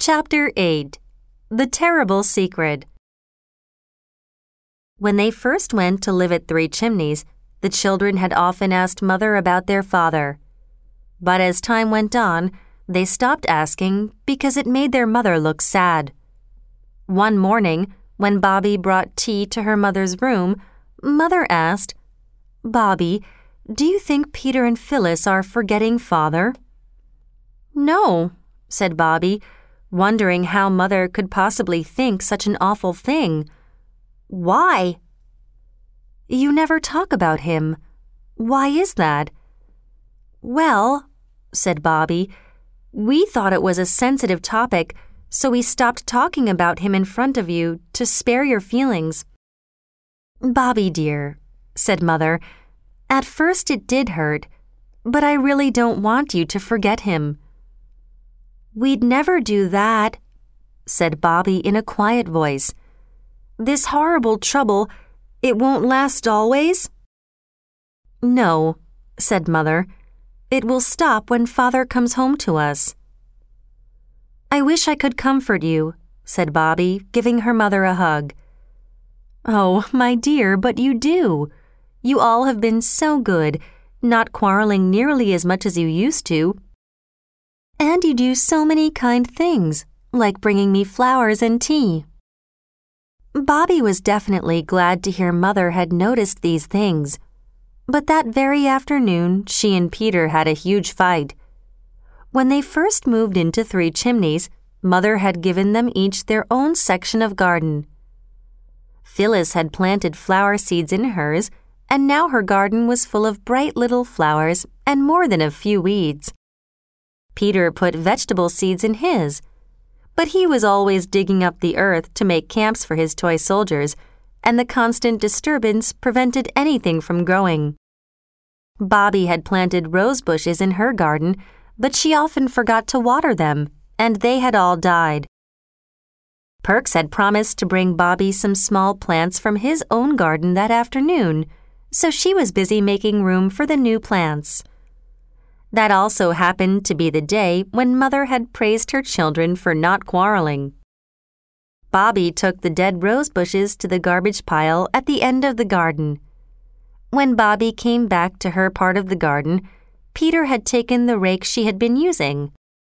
Chapter 8. The Terrible Secret. When they first went to live at Three Chimneys, the children had often asked Mother about their father. But as time went on, they stopped asking because it made their mother look sad. One morning, when Bobby brought tea to her mother's room, Mother asked, "Bobby, do you think Peter and Phyllis are forgetting Father?" "No," said Bobby, wondering how Mother could possibly think such an awful thing. "Why?" "You never talk about him. Why is that?" "Well," said Bobby, "we thought it was a sensitive topic, so we stopped talking about him in front of you to spare your feelings." "Bobby, dear," said Mother, "at first it did hurt, but I really don't want you to forget him." "We'd never do that," said Bobby in a quiet voice. "This horrible trouble, it won't last always?" "No," said Mother. "It will stop when Father comes home to us." "I wish I could comfort you," said Bobby, giving her mother a hug. "Oh, my dear, but you do. You all have been so good, not quarreling nearly as much as you used to. And you do so many kind things, like bringing me flowers and tea." Bobby was definitely glad to hear Mother had noticed these things. But that very afternoon, she and Peter had a huge fight. When they first moved into Three Chimneys, Mother had given them each their own section of garden. Phyllis had planted flower seeds in hers, and now her garden was full of bright little flowers and more than a few weeds. Peter put vegetable seeds in his, but he was always digging up the earth to make camps for his toy soldiers, and the constant disturbance prevented anything from growing. Bobby had planted rose bushes in her garden, but she often forgot to water them, and they had all died. Perks had promised to bring Bobby some small plants from his own garden that afternoon, so she was busy making room for the new plants. That also happened to be the day when Mother had praised her children for not quarreling. Bobby took the dead rose bushes to the garbage pile at the end of the garden. When Bobby came back to her part of the garden, Peter had taken the rake she had been using.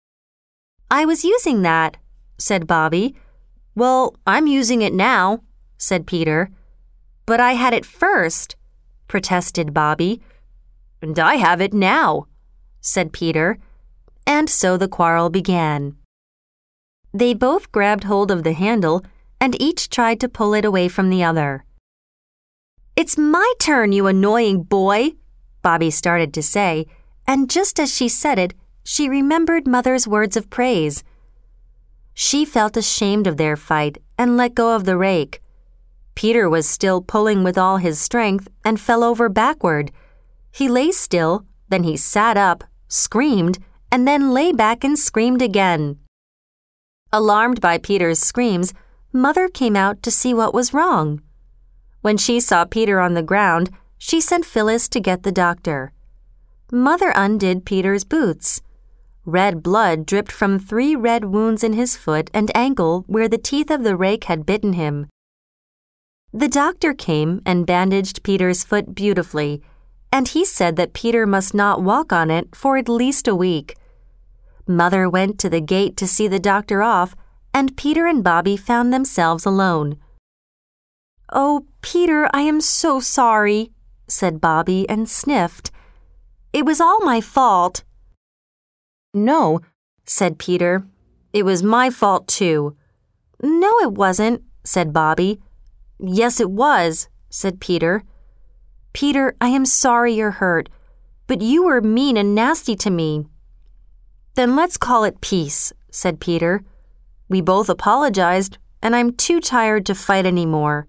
"I was using that," said Bobby. "Well, I'm using it now," said Peter. "But I had it first," protested Bobby. "And I have it now," said Peter. And so the quarrel began. They both grabbed hold of the handle, and each tried to pull it away from the other. "It's my turn, you annoying boy," Bobby started to say, and just as she said it, she remembered Mother's words of praise. She felt ashamed of their fight and let go of the rake. Peter was still pulling with all his strength and fell over backward. He lay still, then he sat up, screamed, and then lay back and screamed again. Alarmed by Peter's screams, Mother came out to see what was wrong. When she saw Peter on the ground, she sent Phyllis to get the doctor. Mother undid Peter's boots. Red blood dripped from 3 red wounds in his foot and ankle where the teeth of the rake had bitten him. The doctor came and bandaged Peter's foot beautifully, and he said that Peter must not walk on it for at least a week. Mother went to the gate to see the doctor off, and Peter and Bobby found themselves alone. "Oh, Peter, I am so sorry," said Bobby and sniffed. "It was all my fault." "No," said Peter. "It was my fault too." "No, it wasn't," said Bobby. "Yes, it was," said Peter. "Peter, I am sorry you're hurt, but you were mean and nasty to me." "Then let's call it peace," said Peter. "We both apologized, and I'm too tired to fight anymore."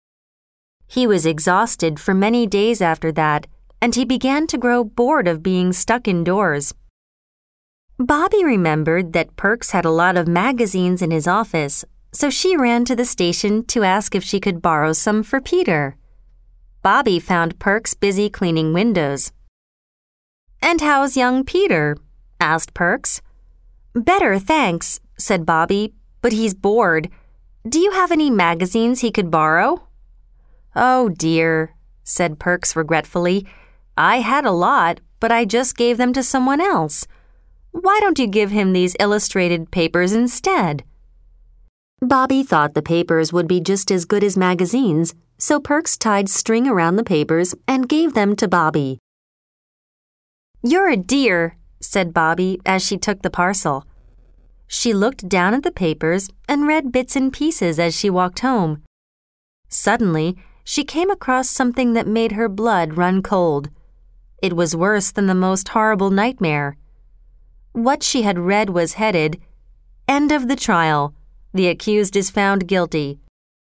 He was exhausted for many days after that, and he began to grow bored of being stuck indoors. Bobby remembered that Perks had a lot of magazines in his office, so she ran to the station to ask if she could borrow some for Peter. Bobby found Perks busy cleaning windows. "And how's young Peter?" asked Perks. "Better, thanks," said Bobby, "but he's bored. Do you have any magazines he could borrow?" "Oh, dear," said Perks regretfully. "I had a lot, but I just gave them to someone else. Why don't you give him these illustrated papers instead?" Bobby thought the papers would be just as good as magazines, so Perks tied string around the papers and gave them to Bobby. "You're a dear," said Bobby as she took the parcel. She looked down at the papers and read bits and pieces as she walked home. Suddenly, she came across something that made her blood run cold. It was worse than the most horrible nightmare. What she had read was headed, "End of the trial. The accused is found guilty.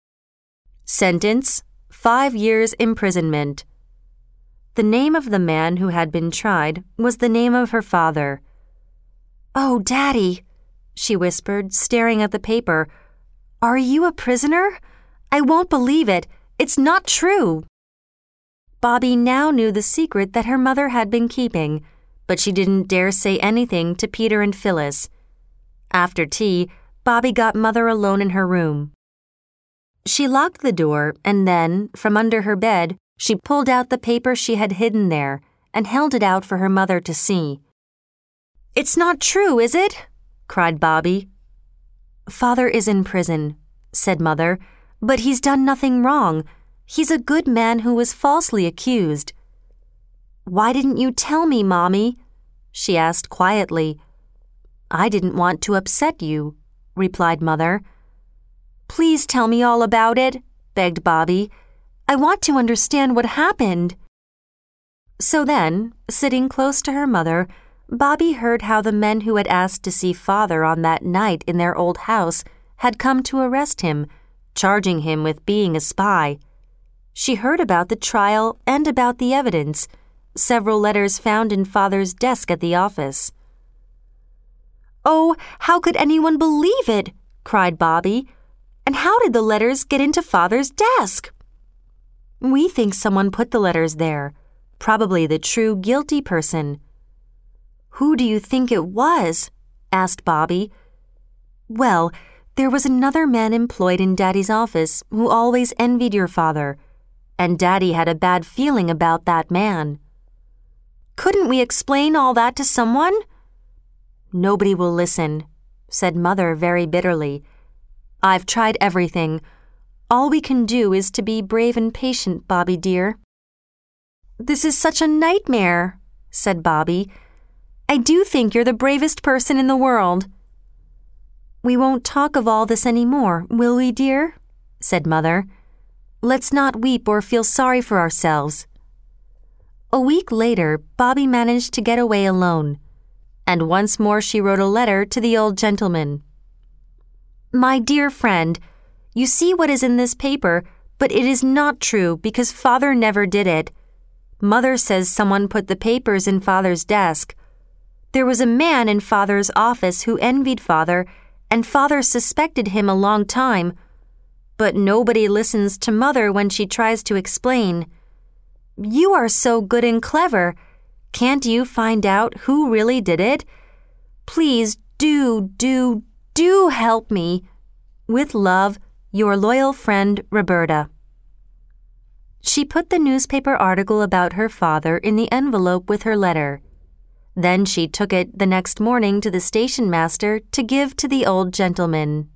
Sentence, 5 years imprisonment." The name of the man who had been tried was the name of her father. "Oh, Daddy," she whispered, staring at the paper. "Are you a prisoner? I won't believe it. It's not true." Bobby now knew the secret that her mother had been keeping, but she didn't dare say anything to Peter and Phyllis. After tea, Bobby got Mother alone in her room. She locked the door and then, from under her bed, she pulled out the paper she had hidden there and held it out for her mother to see. "It's not true, is it?" cried Bobby. "Father is in prison," said Mother, "but he's done nothing wrong. He's a good man who was falsely accused." "Why didn't you tell me, Mommy?" she asked quietly. "I didn't want to upset you," replied Mother. "Please tell me all about it," begged Bobby. "I want to understand what happened." So then, sitting close to her mother, Bobby heard how the men who had asked to see Father on that night in their old house had come to arrest him, charging him with being a spy. She heard about the trial and about the evidence, several letters found in Father's desk at the office. "Oh, how could anyone believe it?" cried Bobby. "And how did the letters get into Father's desk?" "We think someone put the letters there, probably the true guilty person." "Who do you think it was?" asked Bobby. "Well, there was another man employed in Daddy's office who always envied your father, and Daddy had a bad feeling about that man." "Couldn't we explain all that to someone?" "Nobody will listen," said Mother very bitterly. "I've tried everything. All we can do is to be brave and patient, Bobby dear." "This is such a nightmare," said Bobby. "I do think you're the bravest person in the world." "We won't talk of all this anymore, will we, dear?" said Mother. "Let's not weep or feel sorry for ourselves." A week later, Bobby managed to get away alone, and once more she wrote a letter to the old gentleman. "My dear friend, you see what is in this paper, but it is not true because Father never did it. Mother says someone put the papers in Father's desk. There was a man in Father's office who envied Father, and Father suspected him a long time. But nobody listens to Mother when she tries to explain. You are so good and clever. Can't you find out who really did it? Please do help me. With love, your loyal friend, Roberta." She put the newspaper article about her father in the envelope with her letter. Then she took it the next morning to the station master to give to the old gentleman.